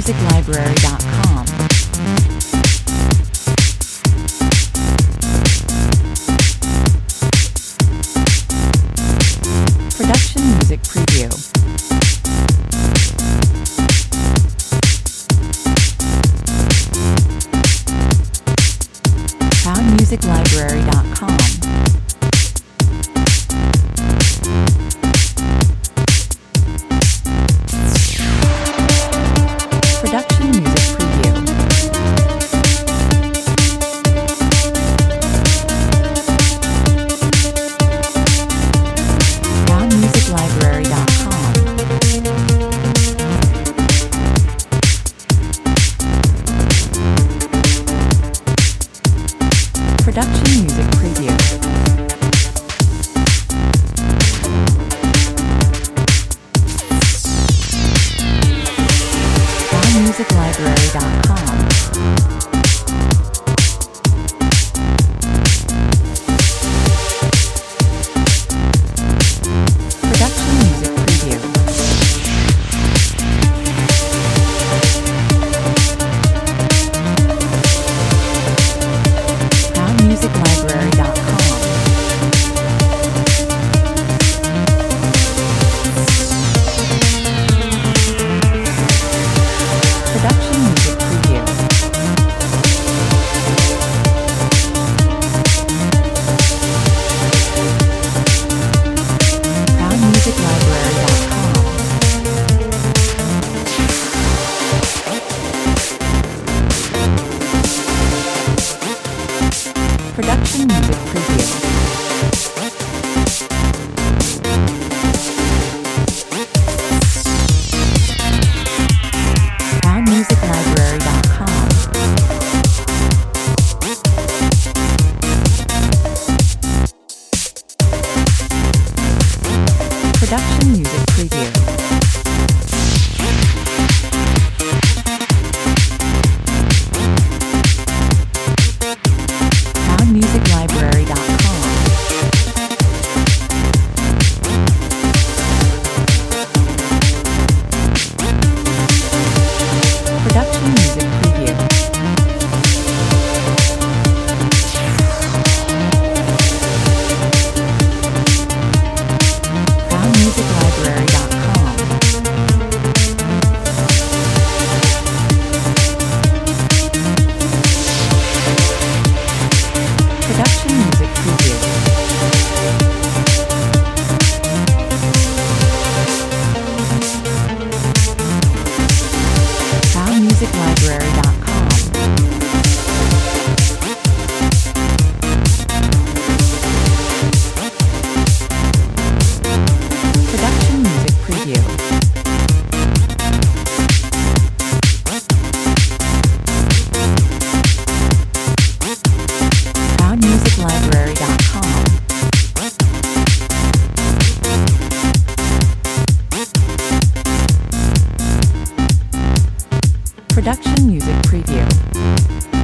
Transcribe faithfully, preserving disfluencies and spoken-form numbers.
music library dot com. Production music preview. Sound music library dot com. Production music preview. Sound music library dot com. Production music preview. music library dot com. Production music preview. Sound music library dot com. Production music preview. Sound music library dot com. Production music preview. music library dot com. Production music preview. Sound music library dot com. Production music preview. Sound music library dot com. Production music preview. Sound music library dot com. Production music preview. Sound music library dot com. Production music preview.